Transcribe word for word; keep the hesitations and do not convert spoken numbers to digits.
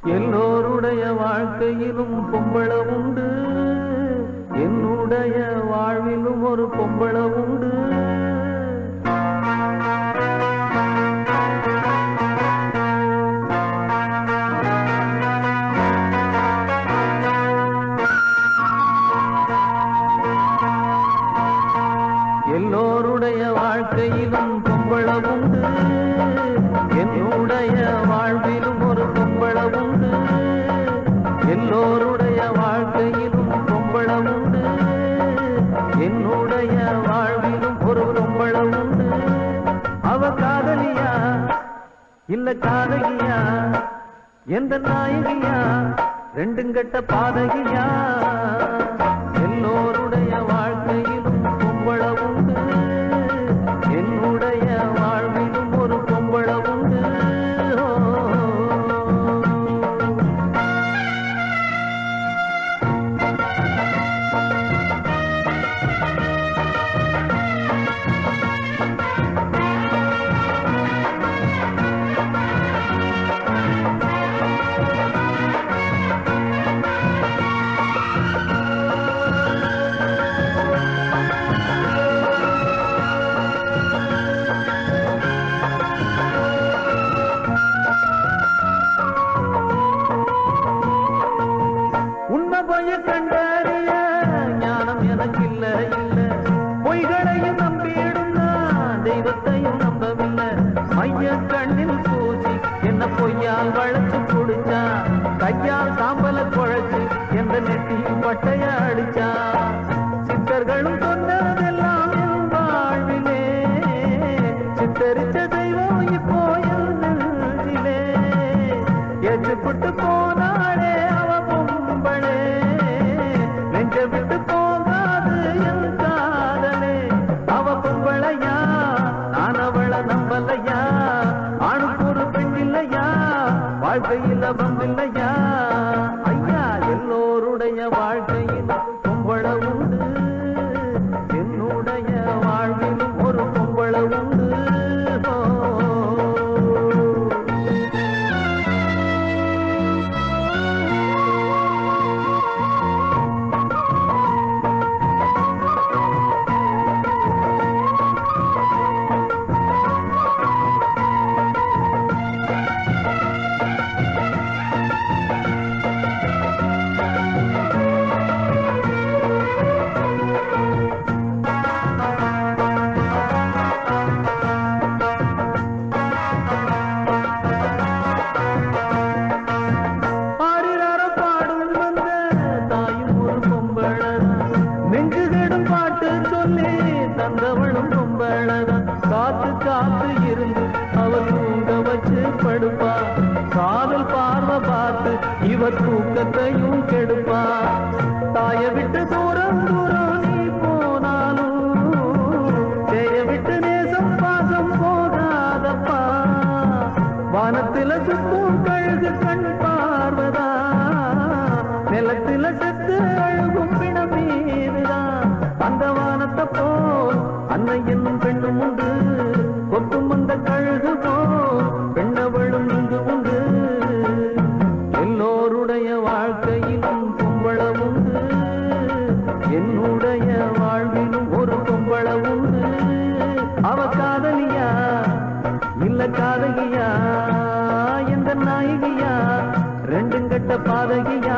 எல்லோருடைய வாழ்க்கையிலும் பொம்பள உண்டு, என்னுடைய வாழ்விலும் ஒரு பொம்பள உண்டு. எல்லோருடைய வாழ்க்கையிலும் பொம்பள உண்டு, என்னுடைய வாழ்விலும் ஒரு பொம்பள உண்டு. எல்லோருடைய வாழ்க்கையிலும் பொம்பள உண்டு, என்னுடைய வாழ்விலும் ஒரு பொம்பள உண்டு. அவ காதலியா இல்ல காதகியா, எந்த நாயகியா, ரெண்டும் கட்ட பாதகியா. எல்லோருடைய வாழ்க்கையிலும் பொம்பள உண்டு, என்னுடைய வாழ்விலும் ஒரு பொம்பள உண்டு. பொய்ய கண்டறிய ஞானம் எனக்கு இல்ல இல்ல, பொய்களையும் நம்பிடும் நான் தெய்வத்தையும் நம்பவில்லை. மைய கண்ணில் பூசி என்ன பொய்யால் வளைச்சு குடிச்சா, கையால் சாம்பல குழைச்சு எந்த நெட்டியும் பட்டைய அடிச்சா. சித்தர்களும் சொன்னதெல்லாம் என் வாழ்விலே, சித்தரிச்ச தெய்வம் இப்போ என் நெஞ்சிலே. ஏற்றுப்பட்டு போனாலே அவ பொம்பளே, நெஞ்ச விட்டு போகாது என் காதலே. அவ பொம்பளையா நான் அவளை நம்பலையா, ஆணுக்கு ஒரு பெண் இல்லையா, வாழ்க்கையில் பம்பில்லையா. ஐயா எல்லோருடைய வாழ்க்கையில் பொம்பள உண்டு, என்னுடைய வாழ்விலும் ஒரு பொம்பள உண்டு. தந்தவளும் பொம்பளதான், காத்து காத்து இருந்து அவ தூங்க வச்சு படுப்பா. காதல் பார்வை பார்த்து இவர் தூக்கத்தையும் கெடுப்பா. தாய விட்டு தூரம் தூரம் நீ போனாலும், செய்ய விட்டு நேசம் பாசம் போகாதப்பா. வானத்தில சுத்தும் கழுகு கண் பார்வதா, நிலத்தில செத்து அழுகும் பிணம் மீதுதான். அந்த வானத்தை போல் அன்னை என்னும் பெண்ணும் உண்டு, கொத்தும் அந்த கழுகு போல் பெண்ணவளும் இங்கு உண்டு. எல்லோருடைய வாழ்க்கையிலும் பொம்பள உண்டு, என்னுடைய வாழ்விலும் ஒரு பொம்பள உண்டு. அவ காதலியா இல்ல காதகியா, எந்த நாயகியா, ரெண்டும் கட்ட பாதகியா.